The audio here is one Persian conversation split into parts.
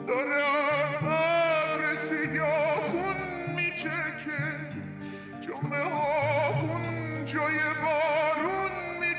دارم ابر سیاه خون میچکه جمعه ها خون جای بارون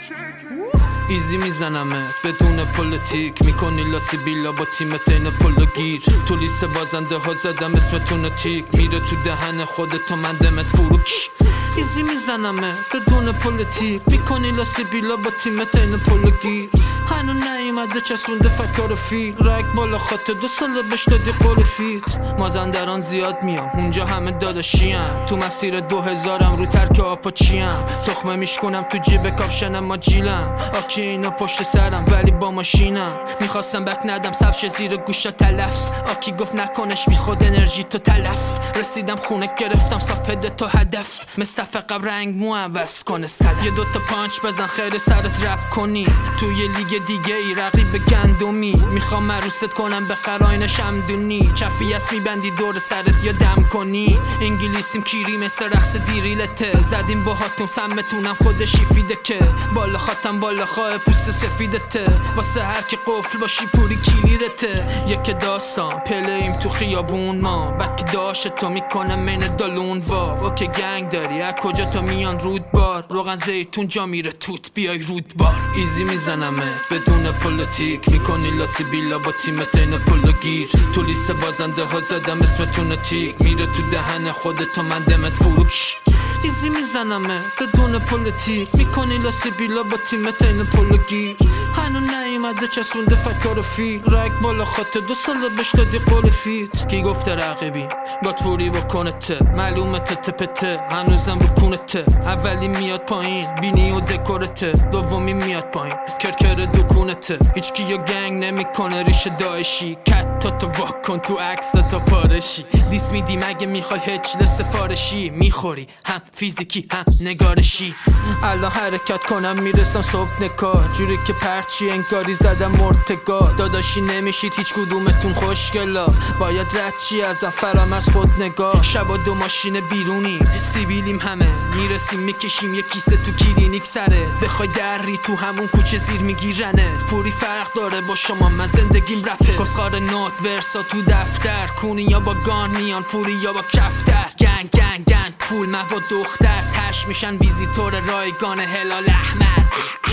میچکه ایزی میزنمت بدون پلیتیک میکنی لاسی بیلا با تیمت این پل و گیر تو لیست بازنده ها زدم اسمتون تیک میره تو دهن خودت و من دمت فروش ایزی میزنمت بدون پلیتیک میکنی لاسی بیلا با تیمت این پل و گیر هنو نیومده چسبونده فکر فیل رگ بالا خاطر 2 ساله بهش دادی قول فیت مازندران زیاد میام اونجا همه داداشیم تو مسیر 2000م رو ترک آپاچیم تخمه میشکنم تو جیب کاپشنم ما جیلم آکی اینا پشت سرم ولی با ماشینم میخواستم بک ندم سبش زیر گوشا تلف آکی گفت نکنش بیخود انرژی تو تلف رسیدم خونه گرفتم صاف هده تا هدف مستفقم رنگ مو عوض کنه صدف یه 2 تا پانچ بزن خیر سرت رپ کنی توی لیگ دیگه ای رقیب گندمی میخوام مروست کنم به قراین شمدونی چفی است میبندی دور سرت یا دم کنی انگلیسیم کیری مثل رقص دیریلته زدیم با هاتون سمتونم خودشی فیده که بالا خاتم بالا خواه پوست سفیدته واسه هر کی قفل باشی پوری کلیدته یک داستان پلیم تو خیابون ما بک داشت تو میکنم من دالون وا اوکی گنگ داری از کجا تا میان رودبار روغن زیتون جا میره توت بیای رودبار ایزی میزنمت بدون پلیتیک میکنی لاسی بیلا با تیمت این پل و گیر تو لیست بازنده ها زدم اسمتون تیک میره تو دهن خودت و من دمت فروش ایزی میزنمه بدون پلیتیک میکنی لاسی بیلا با تیمت این پل و گیر هنو نیومده چسبونده فکر فیل رگ بالا خاطر 2 ساله بهش دادی قول فیت کی گفته رقیبی گاتپوری بکنته معلومته تپته هنوزم رو کونته اولی میاد پایین بینی و دکورته دومی میاد پایین کرکر دکونته هیچکی یا گنگ نمیکنه ریش داعشی کت تا تو واکن تو عکس تا پارشی دیس میدی مگه میخوای هجل سفارشی میخوری هم فیزیکی هم نگارشی الان حرکت کنم میرسم صبح نکار جوری که پرچی انگاری زدم مرتگاه داداشی نمیشید هیچ کدومتون خوشگلا باید رد چی ازم فرام از خود نگاه شبا 2 ماشین بیرونی سیبیلیم همه میرسیم میکشیم یه کیسه تو کلینیک سره بخوای دری تو همون کوچه زیر میگیرنت پوری فرق داره با شما من زندگیم رپه کسخار نوت ورسا تو دفتر کونی یا با گان میان پوری یا با کفتر گنگ گنگ گنگ پول من و دختر تش میشن ویزیتور رایگان هلال احمر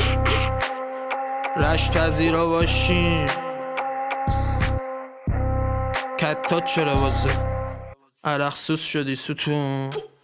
رشت پذیرا باشین کتات چرا واسه عرق سوس شدی ستون